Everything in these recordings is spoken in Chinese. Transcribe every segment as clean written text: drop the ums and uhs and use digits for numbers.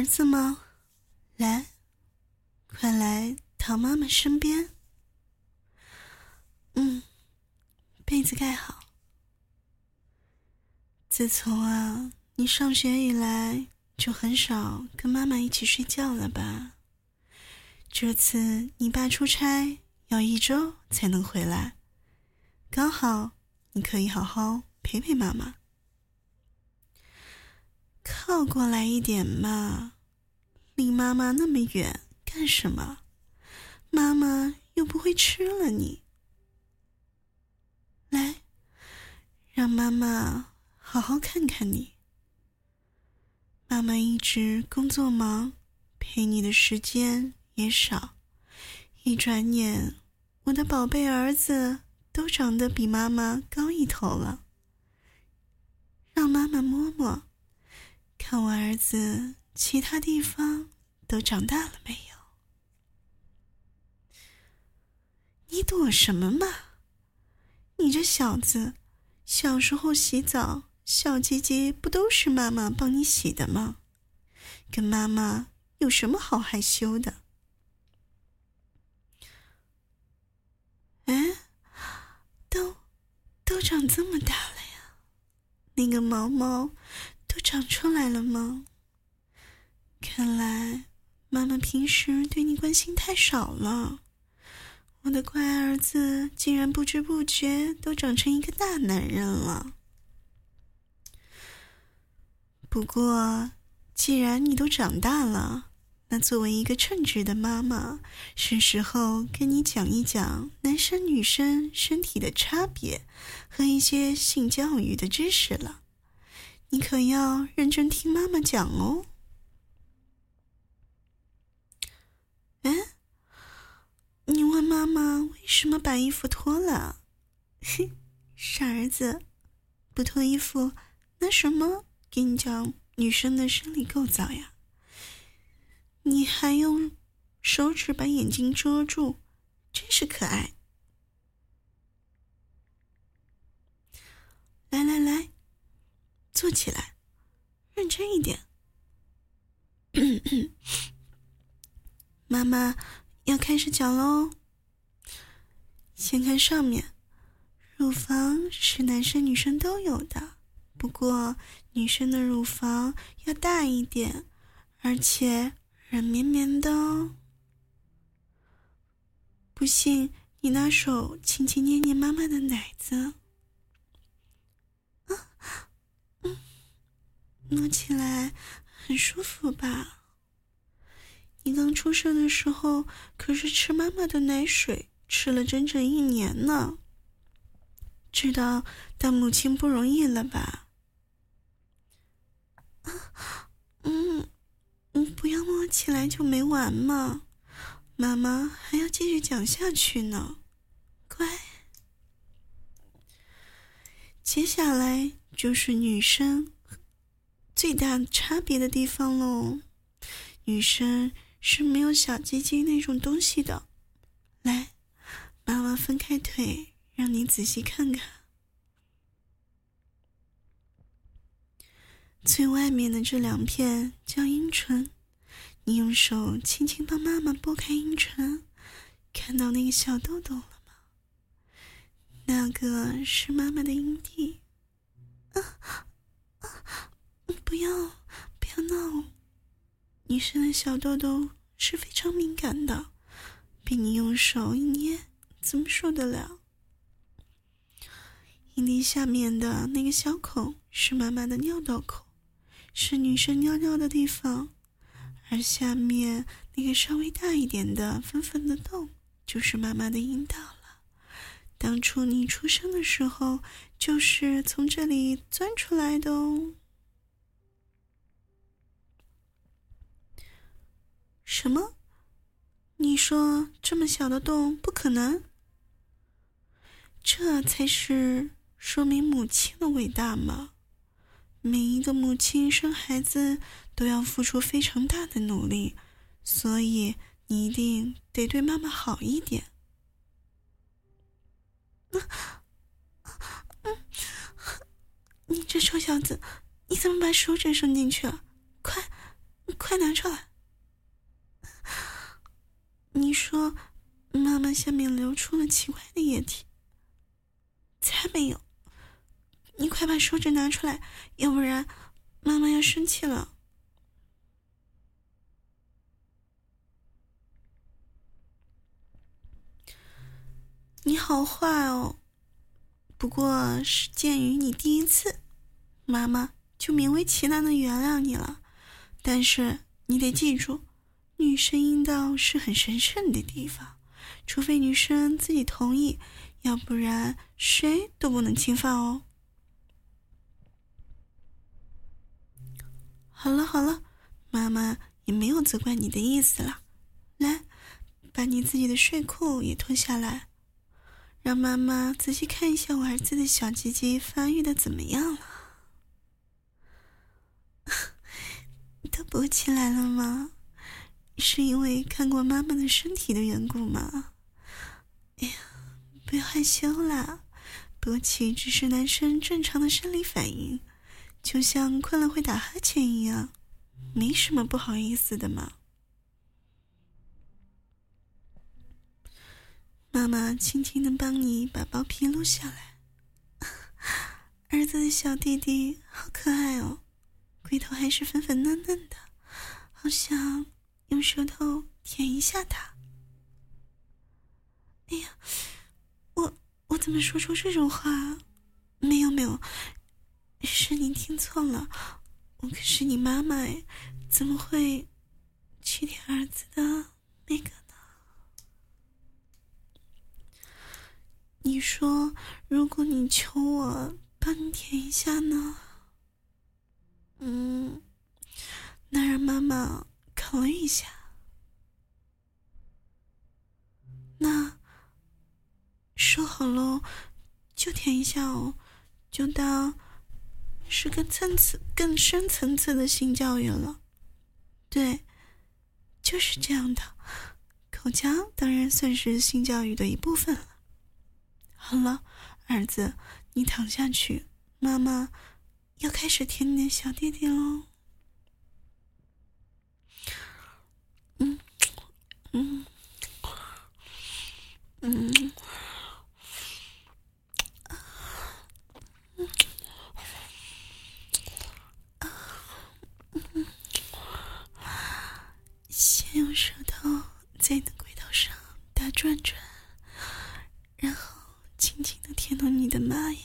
儿子吗？来，快来躺妈妈身边。被子盖好。自从你上学以来，就很少跟妈妈一起睡觉了吧？这次你爸出差要1周才能回来，刚好你可以好好陪陪妈妈。靠过来一点嘛，离妈妈那么远干什么？妈妈又不会吃了你。来，让妈妈好好看看你。妈妈一直工作忙，陪你的时间也少，一转眼我的宝贝儿子都长得比妈妈高1头了。让妈妈摸摸，看我儿子其他地方都长大了没有？你躲什么嘛？你这小子，小时候洗澡，小鸡鸡不都是妈妈帮你洗的吗？跟妈妈有什么好害羞的？都长这么大了呀，那个毛毛都长出来了吗？看来妈妈平时对你关心太少了，我的乖儿子竟然不知不觉都长成一个大男人了。不过既然你都长大了，那作为一个称职的妈妈，是时候跟你讲一讲男生女生身体的差别和一些性教育的知识了。你可要认真听妈妈讲哦。你问妈妈为什么把衣服脱了？嘿，傻儿子，不脱衣服拿什么给你讲女生的生理构造呀？你还用手指把眼睛遮住，真是可爱。来，坐起来，认真一点。妈妈要开始讲喽。先看上面，乳房是男生女生都有的，不过女生的乳房要大一点，而且软绵绵的哦。不信你拿手轻轻捏捏妈妈的奶子。摸起来很舒服吧？你刚出生的时候可是吃妈妈的奶水吃了整整1年呢，知道当母亲不容易了吧？不要摸起来就没完嘛，妈妈还要继续讲下去呢。乖，接下来就是女生最大差别的地方咯。女生是没有小鸡鸡那种东西的。来，妈妈分开腿，让你仔细看看。最外面的这2片叫阴唇，你用手轻轻帮妈妈拨开阴唇，看到那个小痘痘了吗？那个是妈妈的阴蒂。不要闹，女生的小痘痘是非常敏感的，被你用手一捏，怎么受得了？阴蒂下面的那个小孔是妈妈的尿道口，是女生尿尿的地方，而下面那个稍微大一点的粉粉的洞就是妈妈的阴道了。当初你出生的时候就是从这里钻出来的哦。什么？你说这么小的洞不可能？这才是说明母亲的伟大嘛。每一个母亲生孩子都要付出非常大的努力，所以你一定得对妈妈好一点。你这臭小子，你怎么把手指伸进去了？ 快拿出来。你说妈妈下面流出了奇怪的液体。才没有，你快把手指拿出来，要不然妈妈要生气了。你好坏哦，不过是鉴于你第一次，妈妈就勉为其难的原谅你了。但是你得记住，女生阴道是很神圣的地方，除非女生自己同意，要不然谁都不能侵犯哦。好了好了，妈妈也没有责怪你的意思了。来，把你自己的睡裤也脱下来，让妈妈仔细看一下我儿子的小鸡鸡发育的怎么样了。都勃起来了吗？是因为看过妈妈的身体的缘故吗？哎呀，不要害羞啦，勃起只是男生正常的生理反应，就像困了会打哈欠一样，没什么不好意思的嘛。妈妈轻轻地帮你把包皮撸下来。儿子的小弟弟好可爱哦，龟头还是粉粉嫩嫩的，好想用舌头舔一下它。哎呀，我怎么说出这种话？没有，是你听错了，我可是你妈妈哎，怎么会去舔儿子的那个呢？你说，如果你求我帮你舔一下呢？那让妈妈考虑一下。那说好喽，就舔一下哦，就当是更深层次的性教育了。对，就是这样的，口交当然算是性教育的一部分了。好了，儿子，你躺下去，妈妈要开始舔你的小弟弟喽。先用舌头在你的龟头上打转转，然后轻轻地舔到你的妈耶。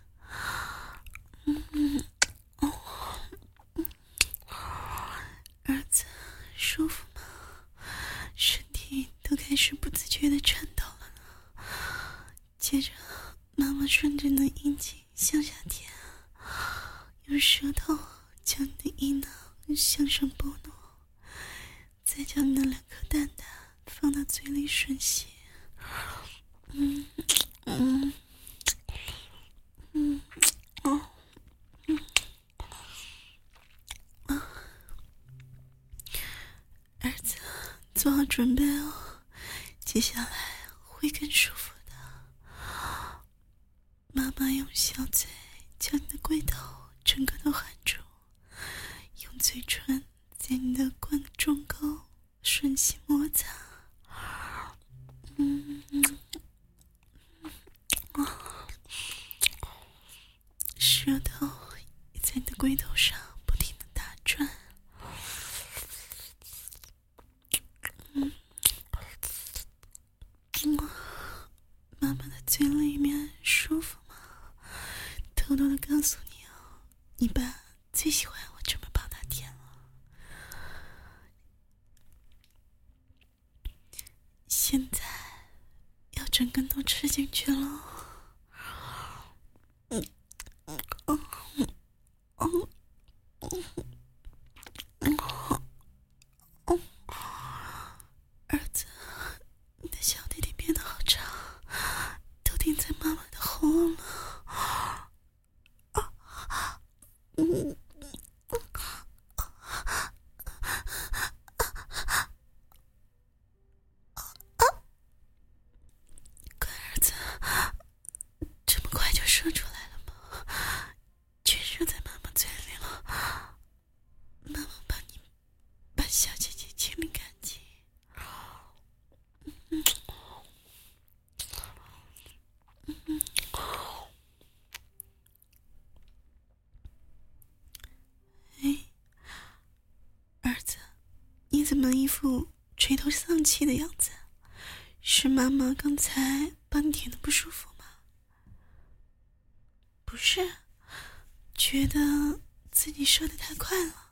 儿子，舒服吗？身体都开始不自觉地颤抖了呢。接着，妈妈顺着你的阴茎向下舔，用舌头将你的阴囊向上拨弄，再将你的2颗蛋蛋放到嘴里吮吸。儿子，做好准备哦，接下来会更舒服的。妈妈用小嘴将你的龟头整个都含住，用嘴唇在你的冠中沟吮吸摩擦。舌头也在你的龟头上不停地打转。妈妈的嘴里面舒服吗？偷偷的告诉你哦，你爸最喜欢我这么帮他舔了。现在要整根都吃进去了。儿子，你的小弟弟变得好长，都顶在妈妈的喉咙了。乖儿子，这么快就射出来了吗？全射在妈妈嘴里你怎么一副垂头丧气的样子？是妈妈刚才帮你舔的不舒服吗？不是，觉得自己射得太快了。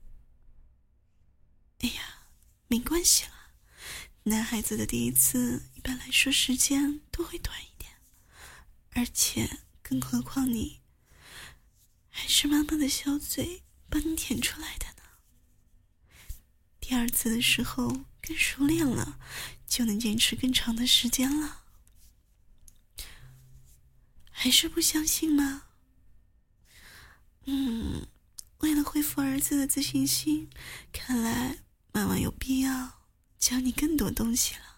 哎呀，没关系啦，男孩子的第一次一般来说时间都会短一点，而且更何况你还是妈妈的小嘴帮你舔出来的呢。第二次的时候更熟练了，就能坚持更长的时间了。还是不相信吗？为了恢复儿子的自信心，看来妈妈有必要教你更多东西了。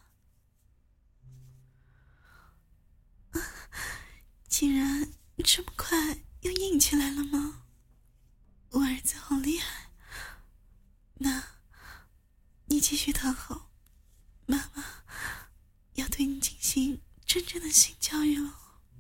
竟然这么快又硬起来了吗？我儿子好厉害。那你继续躺好，妈妈要对你进行真正的性教育了。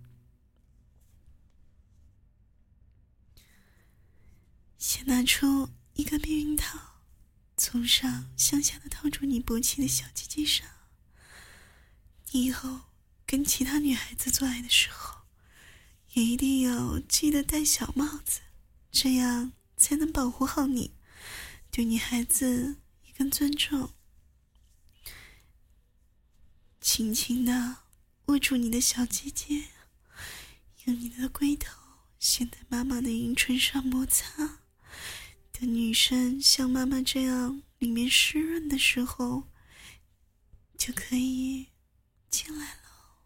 先拿出一个避孕套，从上向下的套住你勃起的小鸡鸡上。你以后跟其他女孩子做爱的时候，也一定要记得戴小帽子，这样才能保护好你，对女孩子也更尊重。轻轻地握住你的小鸡鸡，用你的龟头先在妈妈的阴唇上摩擦，等女生像妈妈这样里面湿润的时候，就可以进来了。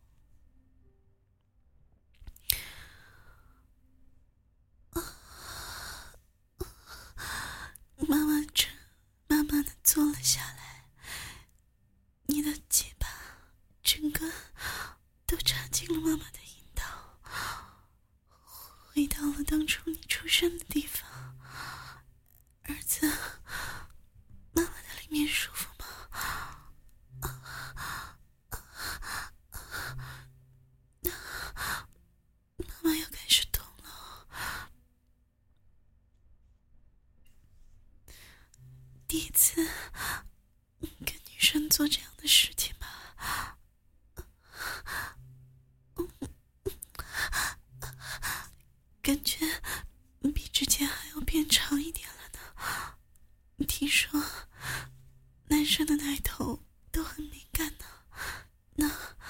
慢慢的坐了下来，你的嘴巴整个都插进了妈妈的阴道，回到了当初你出生的地方。儿子，妈妈的里面舒服吗？妈妈要开始动了。第一次跟女生做这样的事情吧，感觉比之前还要变长一点了呢。听说男生的奶头都很敏感呢。那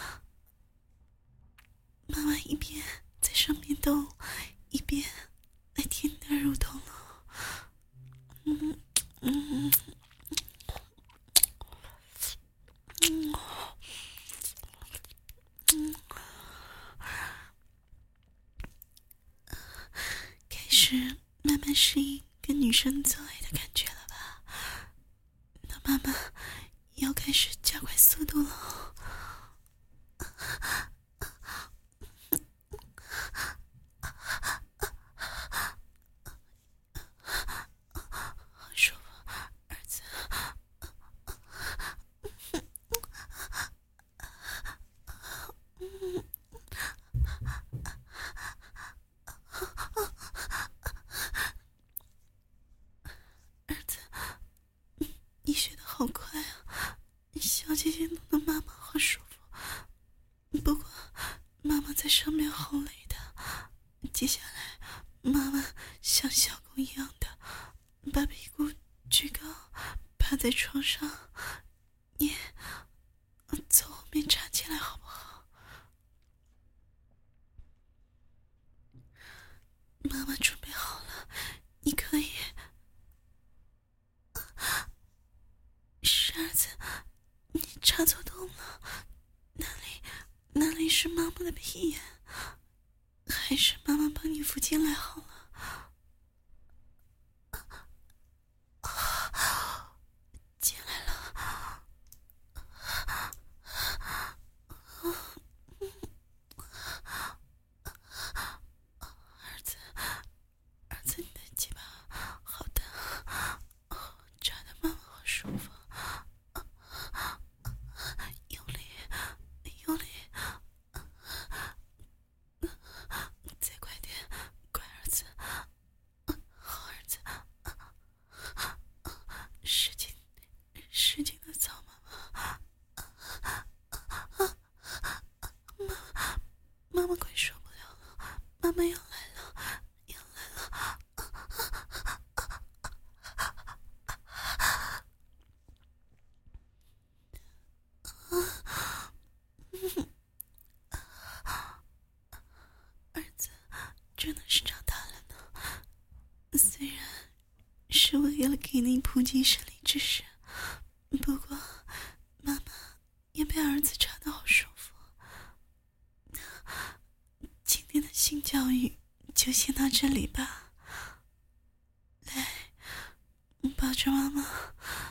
妈妈一边在上面动，一边来舔你的乳头了。开始慢慢适应跟女生做爱的感觉了吧？那妈妈要开始加快速度了。好舒服，儿子。儿子，你学得好快啊！小姐姐弄得妈妈好舒服。不过妈妈在上面好累的，接下来妈妈像小狗一样的把屁股举高，趴在床上，你从后面站起来好不好？妈妈准备好了，你可以。是儿子，你插错洞了，那里是妈妈的屁眼，还是妈妈帮你扶进来好了。进来了。儿子，你的鸡巴好大，扎得妈妈好舒服。用力，用力，再快点，乖儿子， 是为了给你普及生理知识。不过，妈妈也被儿子插得好舒服。今天的性教育就先到这里吧。来，抱着妈妈，